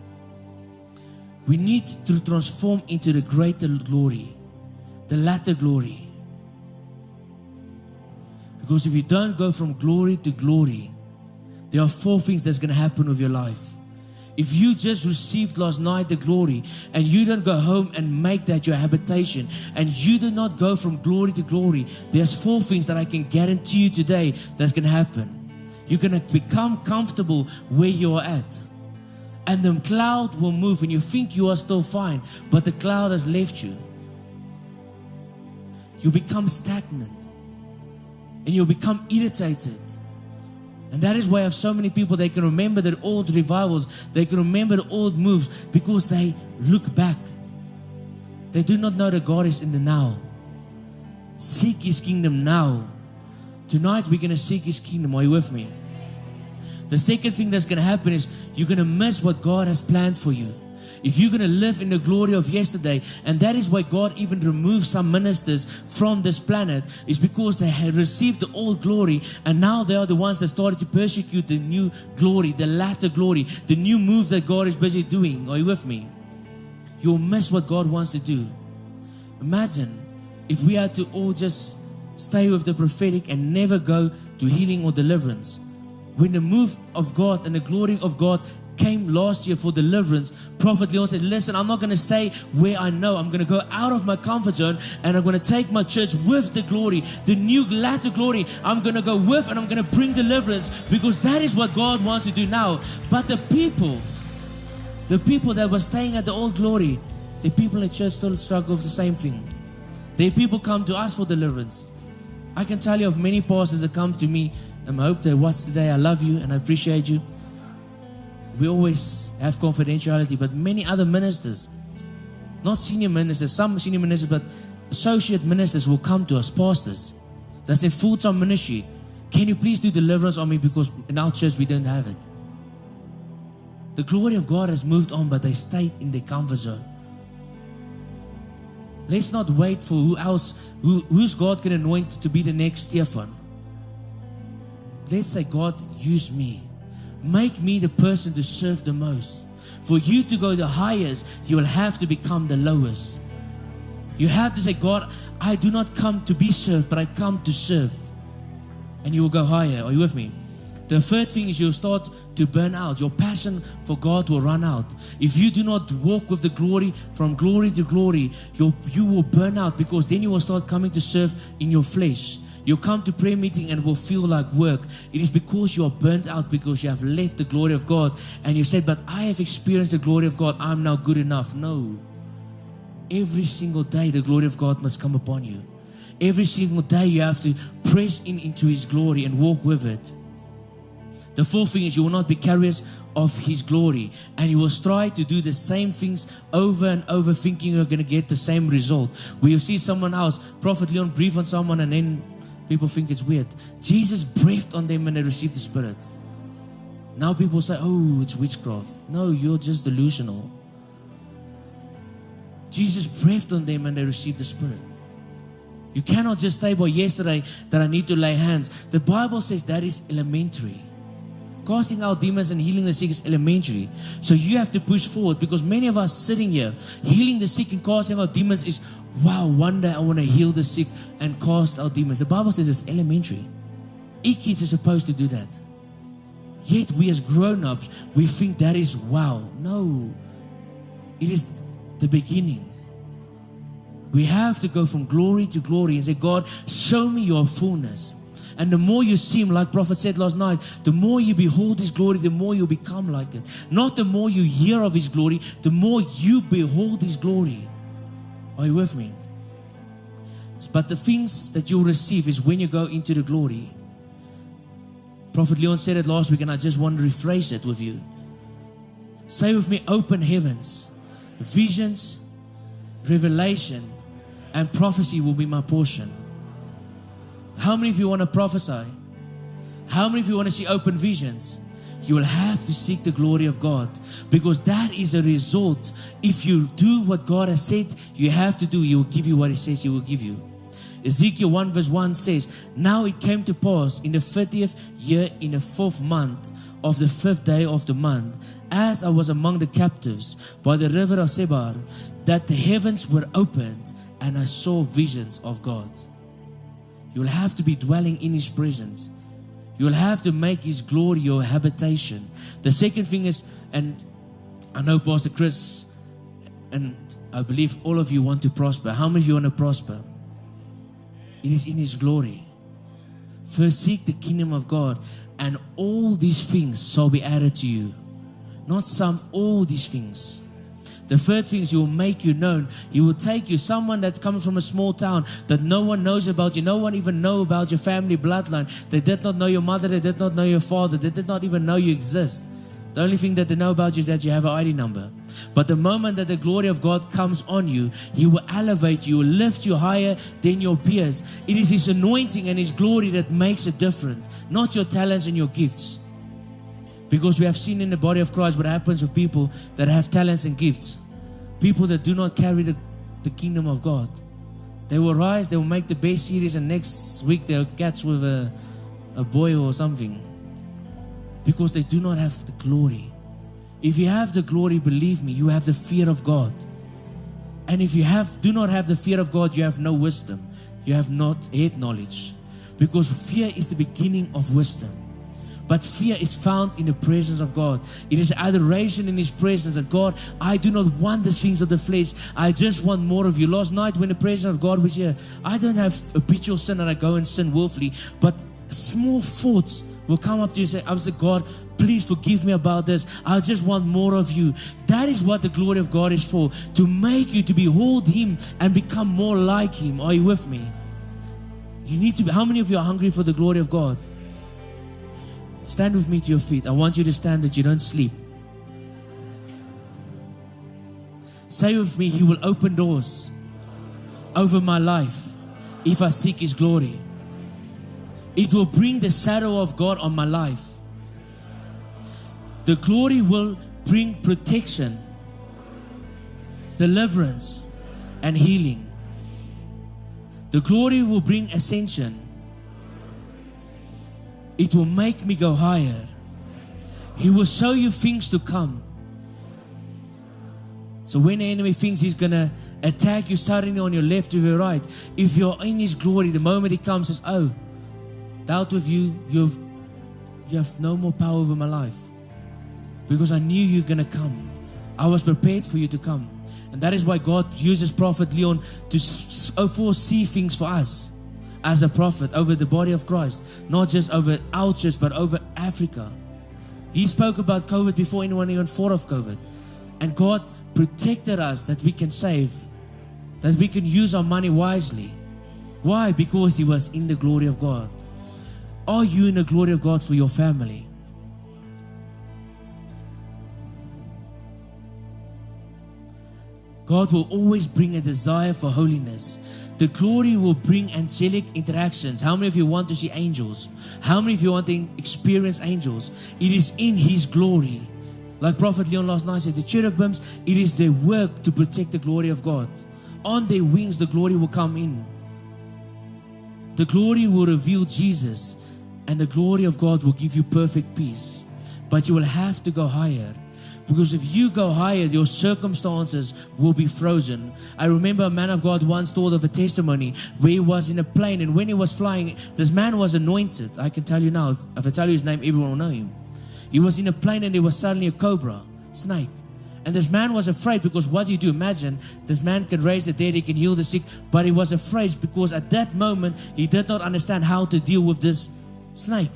We need to transform into the greater glory, the latter glory. Because if you don't go from glory to glory, there are four things that's going to happen with your life. If you just received last night the glory, and you don't go home and make that your habitation, and you do not go from glory to glory, there's four things that I can guarantee you today that's going to happen. You're going to become comfortable where you are at. And the cloud will move, and you think you are still fine, but the cloud has left you. You become stagnant, and you'll become irritated. And that is why I have so many people, they can remember the old revivals, they can remember the old moves, because they look back. They do not know that God is in the now. Seek His kingdom now. Tonight we're going to seek His kingdom. Are you with me? The second thing that's going to happen is you're going to miss what God has planned for you. If you're going to live in the glory of yesterday, and that is why God even removed some ministers from this planet, is because they had received the old glory, and now they are the ones that started to persecute the new glory, the latter glory, the new moves that God is busy doing. Are you with me? You'll miss what God wants to do. Imagine if we had to all just stay with the prophetic and never go to healing or deliverance. When the move of God and the glory of God came last year for deliverance, Prophet Leon said, listen, I'm not going to stay where I know. I'm going to go out of my comfort zone, and I'm going to take my church with the glory, the new latter glory. I'm going to go with, and I'm going to bring deliverance, because that is what God wants to do now. But the people, the people that were staying at the old glory, the people in the church still struggle with the same thing. The people come to us for deliverance. I can tell you of many pastors that come to me, and I hope they watch today. I love you and I appreciate you. We always have confidentiality, but many other ministers, not senior ministers, some senior ministers, but associate ministers will come to us, pastors. That's a full-time ministry. Can you please do deliverance on me, because in our church we don't have it. The glory of God has moved on, but they stayed in their comfort zone. Let's not wait for who else, who, who's God can anoint to be the next Stefan. Let's say, God, use me. Make me the person to serve the most. For you to go the highest, you will have to become the lowest. You have to say, God, I do not come to be served, but I come to serve. And you will go higher. Are you with me? The third thing is you'll start to burn out. Your passion for God will run out. If you do not walk with the glory, from glory to glory, you'll, you will burn out, because then you will start coming to serve in your flesh. You'll come to prayer meeting and it will feel like work. It is because you are burnt out, because you have left the glory of God, and you said, but I have experienced the glory of God, I'm now good enough. No. Every single day the glory of God must come upon you. Every single day you have to press in into His glory and walk with it. The fourth thing is you will not be carriers of His glory. And you will strive to do the same things over and over, thinking you're going to get the same result. Where you see someone else, Prophet Leon breathe on someone, and then people think it's weird. Jesus breathed on them when they received the Spirit. Now people say, oh, it's witchcraft. No, you're just delusional. Jesus breathed on them and they received the Spirit. You cannot just say, well, yesterday that I need to lay hands. The Bible says that is elementary. Casting out demons and healing the sick is elementary. So you have to push forward, because many of us sitting here, healing the sick and casting out demons is, wow, one day I want to heal the sick and cast out demons. The Bible says it's elementary. Each kids are supposed to do that. Yet we as grown-ups, we think that is wow. No, it is the beginning. We have to go from glory to glory and say, God, show me your fullness. And the more you see Him, like Prophet said last night, the more you behold His glory, the more you become like it. Not the more you hear of His glory, the more you behold His glory. Are you with me? But the things that you'll receive is when you go into the glory. Prophet Leon said it last week, and I just want to rephrase it with you. Say with me, open heavens, visions, revelation, and prophecy will be my portion. How many of you want to prophesy? How many of you want to see open visions? You will have to seek the glory of God, because that is a result. If you do what God has said you have to do, He will give you what He says He will give you. Ezekiel one verse one says, now it came to pass in the thirtieth year, in the fourth month of the fifth day of the month, as I was among the captives by the river of Sebar, that the heavens were opened and I saw visions of God. You will have to be dwelling in His presence. You will have to make His glory your habitation. The second thing is, and I know Pastor Chris and I believe all of you want to prosper. How many of you want to prosper? It is in His glory. First seek the kingdom of God, and all these things shall be added to you. Not some, all these things. The third thing is He will make you known. He will take you, someone that comes from a small town that no one knows about you. No one even know about your family bloodline. They did not know your mother. They did not know your father. They did not even know you exist. The only thing that they know about you is that you have an I D number. But the moment that the glory of God comes on you, He will elevate you, will lift you higher than your peers. It is His anointing and His glory that makes a difference, not your talents and your gifts. Because we have seen in the body of Christ what happens with people that have talents and gifts. People that do not carry the, the kingdom of God. They will rise, they will make the best series, and next week they'll catch with a, a boy or something. Because they do not have the glory. If you have the glory, believe me, you have the fear of God. And if you have, do not have the fear of God, you have no wisdom. You have not head knowledge. Because fear is the beginning of wisdom. But fear is found in the presence of God. It is adoration in His presence that, God, I do not want the things of the flesh. I just want more of you. Last night when the presence of God was here, I don't have habitual sin that I go and sin willfully. But small thoughts will come up to you and say, I was like, God, please forgive me about this. I just want more of you. That is what the glory of God is for. To make you to behold Him and become more like Him. Are you with me? You need to be, how many of you are hungry for the glory of God? Stand with me to your feet. I want you to stand that you don't sleep. Say with me, He will open doors over my life if I seek His glory. It will bring the shadow of God on my life. The glory will bring protection, deliverance, and healing. The glory will bring ascension. It will make me go higher. He will show you things to come. So when the enemy thinks he's going to attack you suddenly on your left or your right, if you're in His glory, the moment He comes, says, oh, dealt with you, you've, you have no more power over my life. Because I knew you're going to come. I was prepared for you to come. And that is why God uses Prophet Leon to foresee things for us as a prophet over the body of Christ. Not just over our church, but over Africa. He spoke about COVID before anyone even thought of COVID. And God protected us that we can save, that we can use our money wisely. Why? Because He was in the glory of God. Are you in the glory of God for your family? God will always bring a desire for holiness. The glory will bring angelic interactions. How many of you want to see angels? How many of you want to experience angels? It is in His glory. Like Prophet Leon last night said, the cherubims, it is their work to protect the glory of God. On their wings, the glory will come in. The glory will reveal Jesus, and the glory of God will give you perfect peace. But you will have to go higher. Because if you go higher, your circumstances will be frozen. I remember a man of God once told of a testimony where he was in a plane, and when he was flying, this man was anointed. I can tell you now, if I tell you his name, everyone will know him. He was in a plane and there was suddenly a cobra, snake. And this man was afraid because what do you do? Imagine, this man can raise the dead, he can heal the sick, but he was afraid because at that moment, he did not understand how to deal with this snake.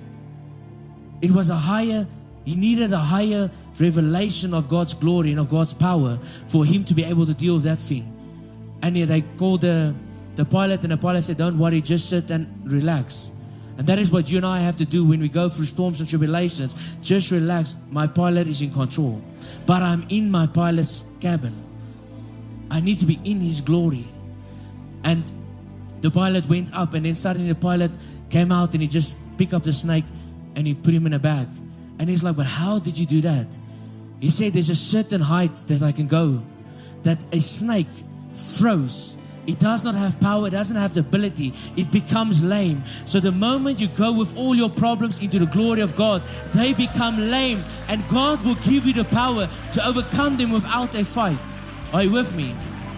It was a higher, he needed a higher revelation of God's glory and of God's power for him to be able to deal with that thing. And they called the, the pilot, and the pilot said, don't worry, just sit and relax. And that is what you and I have to do when we go through storms and tribulations. Just relax. My pilot is in control. But I'm in my pilot's cabin. I need to be in His glory. And the pilot went up, and then suddenly the pilot came out and he just picked up the snake and he put him in a bag. And he's like, but how did you do that? He said, there's a certain height that I can go. That a snake froze. It does not have power. It doesn't have the ability. It becomes lame. So the moment you go with all your problems into the glory of God, they become lame. And God will give you the power to overcome them without a fight. Are you with me?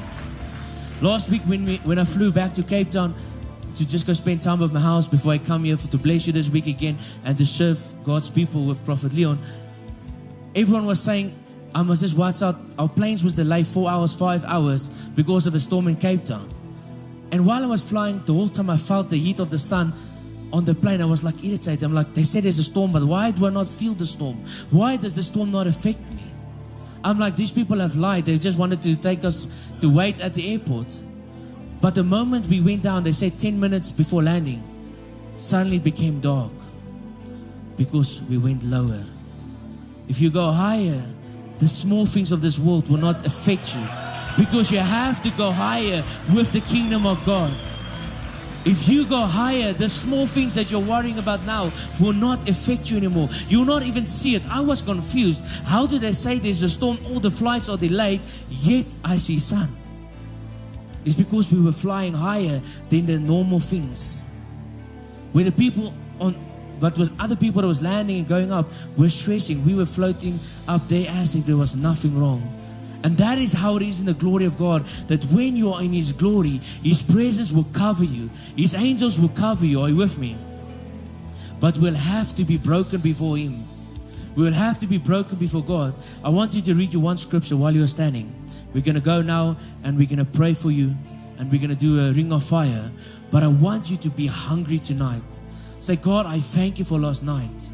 Last week when, we, when I flew back to Cape Town to just go spend time with my house before I come here for, to bless you this week again and to serve God's people with Prophet Leon, everyone was saying, I must just watch out. Our planes was delayed four hours, five hours because of a storm in Cape Town. And while I was flying, the whole time I felt the heat of the sun on the plane. I was like irritated. I'm like, they said there's a storm, but why do I not feel the storm? Why does the storm not affect me? I'm like, these people have lied. They just wanted to take us to wait at the airport. But the moment we went down, they said ten minutes before landing, suddenly it became dark because we went lower. If you go higher, the small things of this world will not affect you because you have to go higher with the kingdom of God. If you go higher, the small things that you're worrying about now will not affect you anymore. You will not even see it. I was confused. How do they say there's a storm, all the flights are delayed, yet I see sun? It's because we were flying higher than the normal things. Where the people on But with other people that was landing and going up were stressing. We were floating up there as if there was nothing wrong. And that is how it is in the glory of God. That when you are in His glory, His presence will cover you. His angels will cover you. Are you with me? But we'll have to be broken before Him. We will have to be broken before God. I want you to read you one scripture while you're standing. We're going to go now and we're going to pray for you. And we're going to do a ring of fire. But I want you to be hungry tonight. Say, God, I thank you for last night.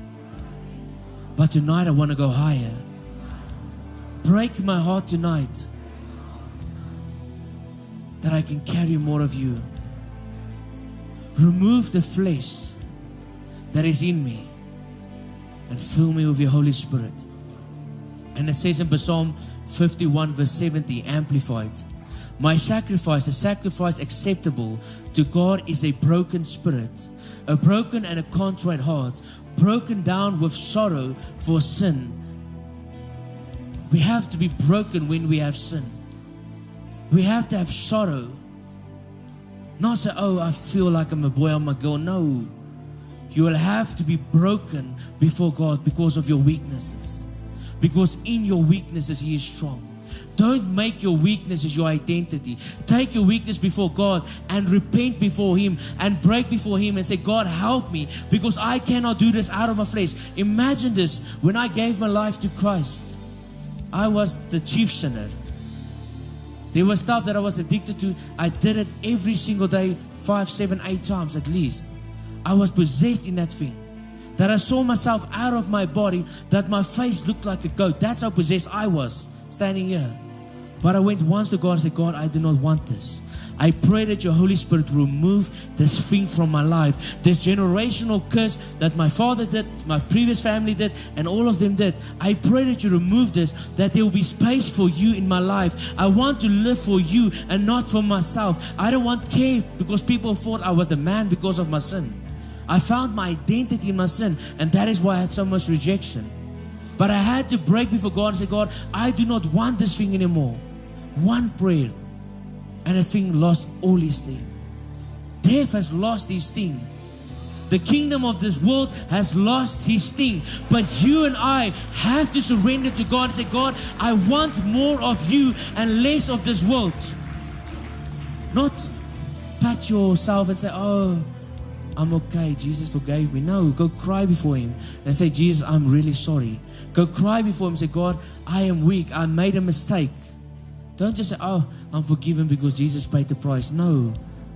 But tonight I want to go higher. Break my heart tonight that I can carry more of you. Remove the flesh that is in me and fill me with your Holy Spirit. And it says in Psalm fifty-one verse seventy, amplified, my sacrifice, a sacrifice acceptable to God is a broken spirit, a broken and a contrite heart, broken down with sorrow for sin. We have to be broken when we have sin. We have to have sorrow. Not say, oh, I feel like I'm a boy, I'm a girl. No. You will have to be broken before God because of your weaknesses. Because in your weaknesses, He is strong. Don't make your weaknesses your identity. Take your weakness before God and repent before Him and break before Him and say, God, help me because I cannot do this out of my flesh. Imagine this. When I gave my life to Christ, I was the chief sinner. There was stuff that I was addicted to. I did it every single day, five, seven, eight times at least. I was possessed in that thing. That I saw myself out of my body, that my face looked like a goat. That's how possessed I was, standing here. But I went once to God and said, God, I do not want this. I pray that your Holy Spirit remove this thing from my life, this generational curse that my father did, my previous family did, and all of them did. I pray that you remove this, that there will be space for you in my life. I want to live for you and not for myself. I don't want care because people thought I was the man because of my sin. I found my identity in my sin, and that is why I had so much rejection. But I had to break before God and say, God, I do not want this thing anymore. One prayer. And the thing lost all his sting. Death has lost his sting. The kingdom of this world has lost his sting. But you and I have to surrender to God and say, God, I want more of you and less of this world. Not pat yourself and say, oh, I'm okay, Jesus forgave me. No, go cry before him and say, Jesus, I'm really sorry. Go cry before him and say, God, I am weak. I made a mistake. Don't just say, oh, I'm forgiven because Jesus paid the price. No.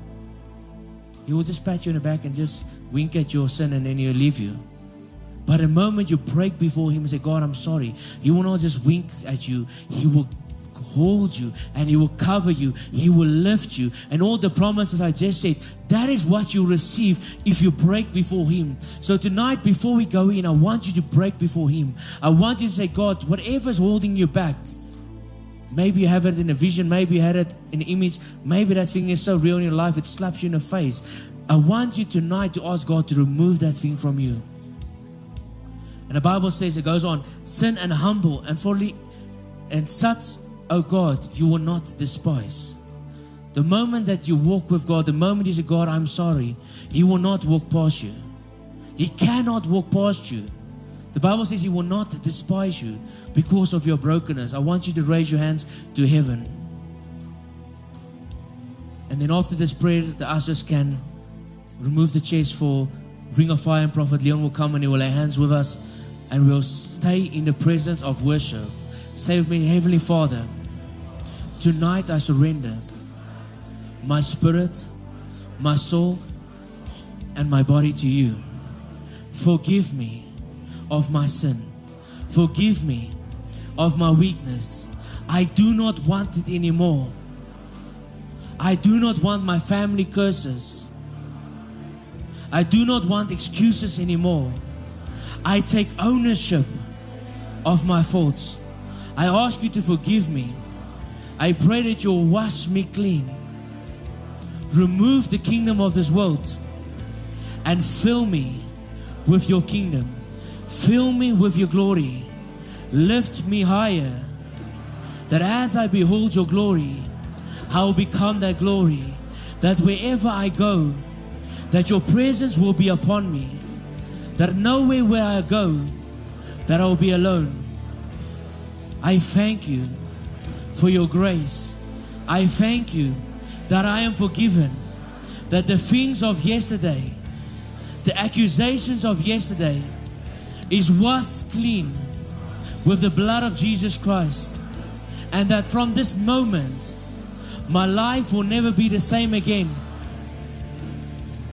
He will just pat you in the back and just wink at your sin and then he'll leave you. But the moment you break before him and say, God, I'm sorry, he will not just wink at you. He will hold you and he will cover you. He will lift you. And all the promises I just said, that is what you receive if you break before him. So tonight, before we go in, I want you to break before him. I want you to say, God, whatever is holding you back, maybe you have it in a vision, maybe you had it in an image, maybe that thing is so real in your life, it slaps you in the face. I want you tonight to ask God to remove that thing from you. And the Bible says, it goes on, sin and humble and folly and such, oh God, you will not despise. The moment that you walk with God, the moment you say, God, I'm sorry, he will not walk past you. He cannot walk past you. The Bible says he will not despise you because of your brokenness. I want you to raise your hands to heaven. And then after this prayer, the ushers can remove the chairs for Ring of Fire, and Prophet Leon will come and he will lay hands with us and we'll stay in the presence of worship. Say with me, Heavenly Father, tonight I surrender my spirit, my soul, and my body to you. Forgive me of my sin. Forgive me of my weakness. I do not want it anymore. I do not want my family curses. I do not want excuses anymore. I take ownership of my faults. I ask you to forgive me. I pray that you'll wash me clean. Remove the kingdom of this world and fill me with your kingdom. Fill me with your glory. Lift me higher. That as I behold your glory, I will become that glory. That wherever I go, that your presence will be upon me. That nowhere where I go, that I will be alone. I thank you for your grace. I thank you that I am forgiven. That the things of yesterday, the accusations of yesterday, is washed clean with the blood of Jesus Christ. And that from this moment, my life will never be the same again.